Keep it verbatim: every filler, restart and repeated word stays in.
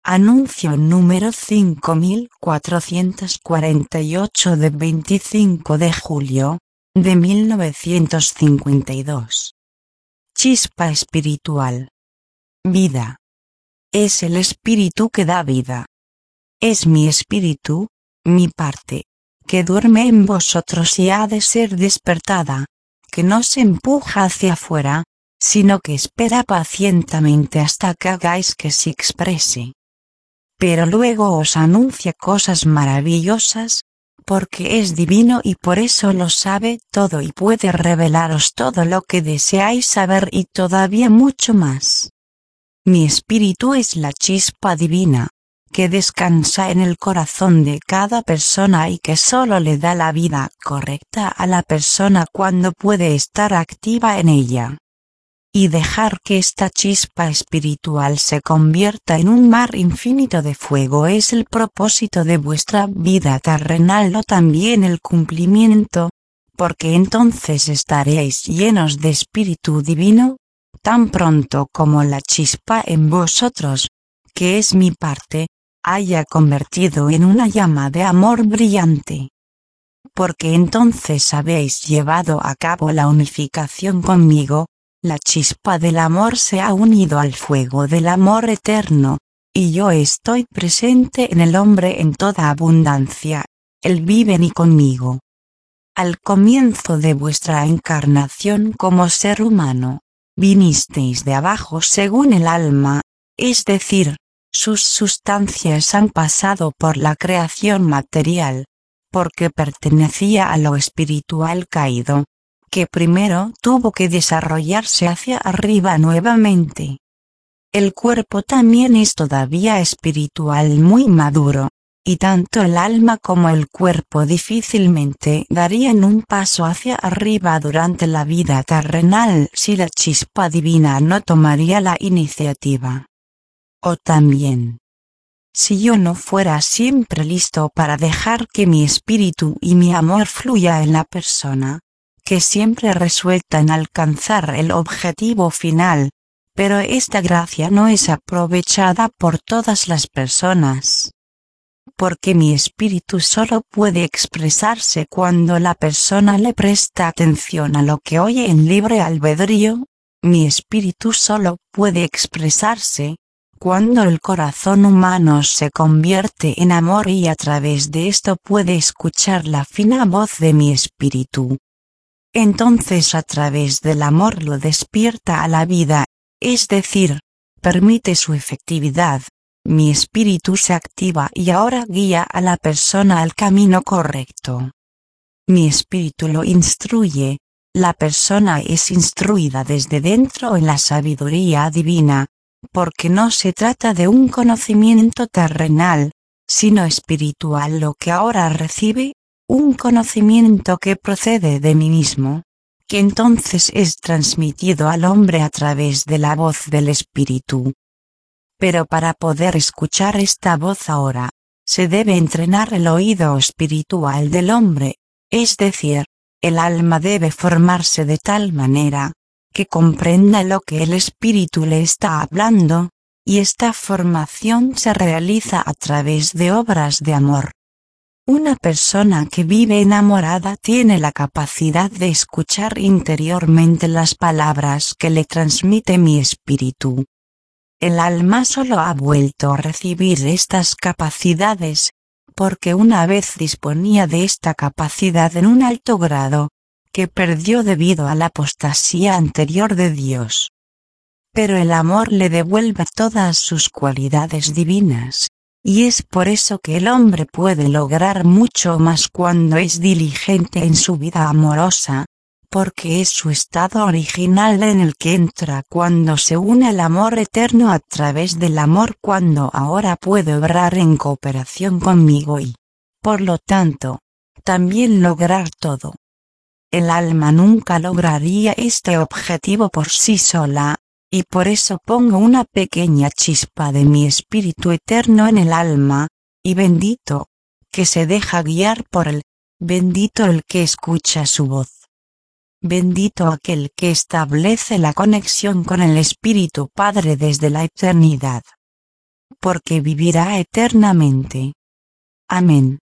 Anuncio número cinco mil cuatrocientos cuarenta y ocho de veinticinco de julio, de mil novecientos cincuenta y dos. Chispa espiritual. Vida. Es el espíritu que da vida. Es mi espíritu, mi parte, que duerme en vosotros y ha de ser despertada, que no se empuja hacia afuera, sino que espera pacientemente hasta que hagáis que se exprese. Pero luego os anuncia cosas maravillosas, porque es divino y por eso lo sabe todo y puede revelaros todo lo que deseáis saber y todavía mucho más. Mi espíritu es la chispa divina, que descansa en el corazón de cada persona y que solo le da la vida correcta a la persona cuando puede estar activa en ella. Y dejar que esta chispa espiritual se convierta en un mar infinito de fuego es el propósito de vuestra vida terrenal o también el cumplimiento, porque entonces estaréis llenos de espíritu divino, tan pronto como la chispa en vosotros, que es mi parte, haya convertido en una llama de amor brillante. Porque entonces habéis llevado a cabo la unificación conmigo, la chispa del amor se ha unido al fuego del amor eterno, y yo estoy presente en el hombre en toda abundancia, él vive en y conmigo. Al comienzo de vuestra encarnación como ser humano, vinisteis de abajo según el alma, es decir, sus sustancias han pasado por la creación material, porque pertenecía a lo espiritual caído, que primero tuvo que desarrollarse hacia arriba nuevamente. El cuerpo también es todavía espiritual muy maduro, y tanto el alma como el cuerpo difícilmente darían un paso hacia arriba durante la vida terrenal si la chispa divina no tomaría la iniciativa. O también, si yo no fuera siempre listo para dejar que mi espíritu y mi amor fluya en la persona, que siempre resuelta en alcanzar el objetivo final, pero esta gracia no es aprovechada por todas las personas. Porque mi espíritu solo puede expresarse cuando la persona le presta atención a lo que oye en libre albedrío, mi espíritu solo puede expresarse cuando el corazón humano se convierte en amor y a través de esto puede escuchar la fina voz de mi espíritu. Entonces a través del amor lo despierta a la vida, es decir, permite su efectividad, mi espíritu se activa y ahora guía a la persona al camino correcto. Mi espíritu lo instruye, la persona es instruida desde dentro en la sabiduría divina, porque no se trata de un conocimiento terrenal, sino espiritual lo que ahora recibe, un conocimiento que procede de mí mismo, que entonces es transmitido al hombre a través de la voz del espíritu. Pero para poder escuchar esta voz ahora, se debe entrenar el oído espiritual del hombre, es decir, el alma debe formarse de tal manera, que comprenda lo que el espíritu le está hablando, y esta formación se realiza a través de obras de amor. Una persona que vive enamorada tiene la capacidad de escuchar interiormente las palabras que le transmite mi espíritu. El alma solo ha vuelto a recibir estas capacidades, porque una vez disponía de esta capacidad en un alto grado, que perdió debido a la apostasía anterior de Dios. Pero el amor le devuelve todas sus cualidades divinas. Y es por eso que el hombre puede lograr mucho más cuando es diligente en su vida amorosa, porque es su estado original en el que entra cuando se une al amor eterno a través del amor cuando ahora puede obrar en cooperación conmigo y, por lo tanto, también lograr todo. El alma nunca lograría este objetivo por sí sola, y por eso pongo una pequeña chispa de mi espíritu eterno en el alma, y bendito, que se deja guiar por él, bendito el que escucha su voz. Bendito aquel que establece la conexión con el Espíritu Padre desde la eternidad. porque vivirá eternamente. Amén.